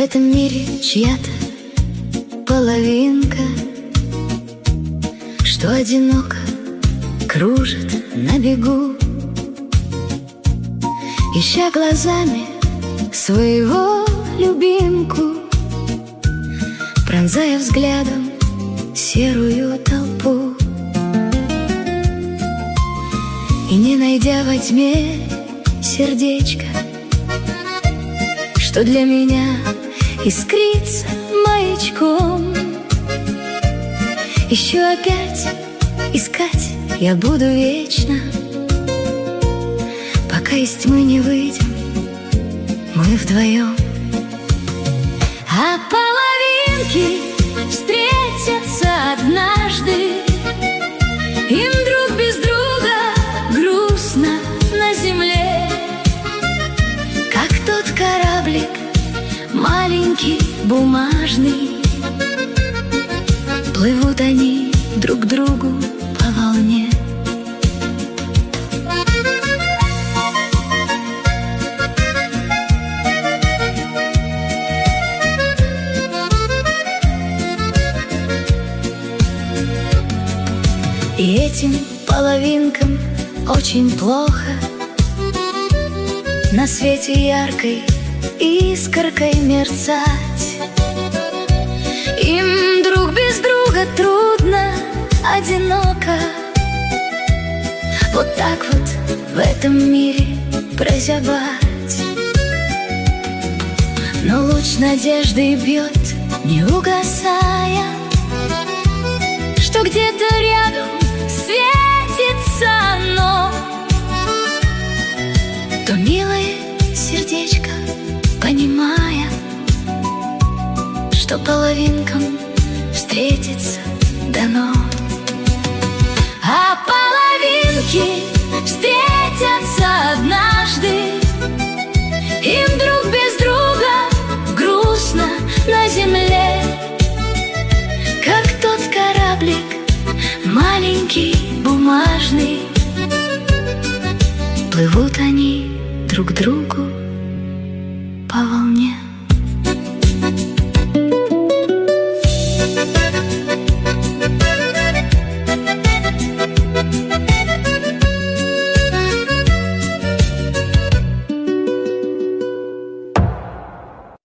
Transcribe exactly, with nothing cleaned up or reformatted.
этом мире чья-то половинка, что одиноко кружит на бегу, ища глазами своего любимку, пронзая взглядом серую толпу. И не найдя во тьме сердечко, что для меня искрится маячком, еще опять искать я буду вечно, пока из тьмы не выйдем мы вдвоем. А половинки встретятся однажды, им друг без друга грустно на земле, как тот кораблик маленький, бумажный. Плывут они друг к другу по волне. И этим половинкам очень плохо на свете яркой искоркой мерцать. Им друг без друга трудно, одиноко. Вот так вот в этом мире прозябать. Но луч надежды бьет, не угасая, что где-то рядом светится оно. То милое сердечко, понимая, что половинкам встретиться дано. А половинки встретятся однажды, им друг без друга грустно на земле, как тот кораблик маленький, бумажный. Плывут они друг к другу